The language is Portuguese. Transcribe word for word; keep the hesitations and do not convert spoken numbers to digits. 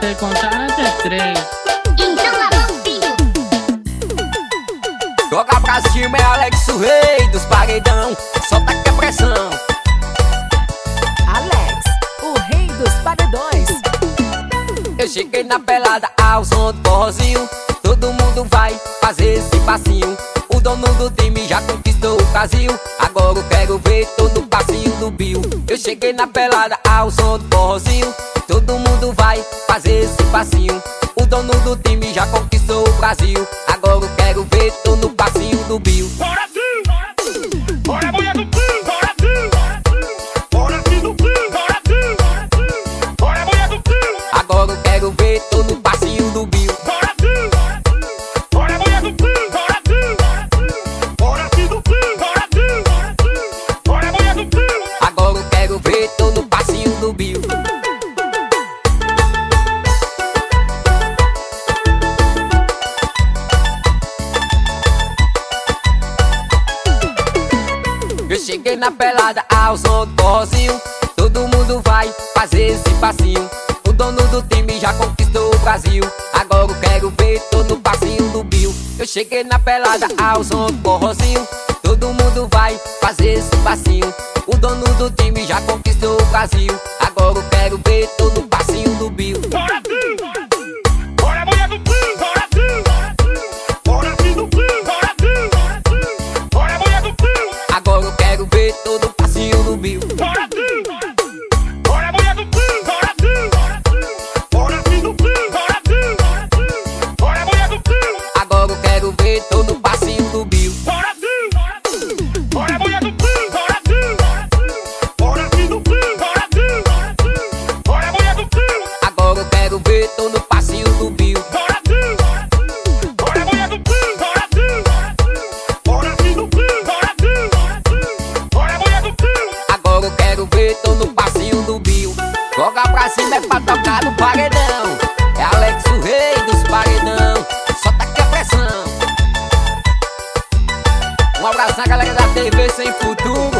sei contar até três. Então lá vão filho. Toca pra cima, é Alex, o rei dos paredão. Solta que é pressão. Alex, o rei dos paredões. Eu cheguei na pelada ao som do forrozinho. Todo mundo vai fazer esse passinho. O dono do time já conquistou o Brasil. Agora eu quero ver todo o passinho do Bill. Eu cheguei na pelada ao som do forrozinho. Todo mundo vai fazer esse passinho. O dono do time já conquistou o Brasil. Agora eu quero ver todo o passinho do Bill. Bora Bill! Bora mulher do Bill! Bora Bill! Bora filho do Bill! Bora Bill! Bora mulher do Bill! Agora eu quero ver todo o passinho do Bill. Bora Bill! Bora mulher do Bill! Bora Bill! Bora filho do Bill! Bora Bill! Bora mulher do Bill! Agora eu quero ver todo o passinho do Bill. Eu cheguei na pelada ao som do forrozinho. Todo mundo vai fazer esse passinho. O dono do time já conquistou o Brasil. Agora eu quero ver todo o passinho do Bill. Eu cheguei na pelada ao som do forrozinho. Todo mundo vai fazer esse passinho. O dono do time já conquistou o Brasil. Agora eu quero ver todo o passinho do Bill. Bora Bill! Bora mulher do Bill! Bora Bill! Bora filho do Bill! Bora Bill! Bora mulher do Bill! Agora eu quero ver todo o passinho do Bill. Bora Bill! Bora mulher do Bill! Bora Bill! Bora filho do Bill! Bora Bill! Bora mulher do Bill! Agora eu quero ver todo o passinho do Bill. Bora Bill! Bora mulher do Bill! Bora Bill! Bora filho do Bill! Bora Bill! Bora mulher do Bill! Agora eu quero ver todo o passinho do Bill. Bora Bill! Bora mulher do Bill! Bora Bill! Bora filho do Bill! Bora Bill! Bora mulher do Bill! Agora eu quero ver todo o passinho do Bill. Joga pra cima é pra tocar no paredão. É Alex, o rei dos paredão. Solta que é pressão. Um abraço na galera da T V Sem Futuro.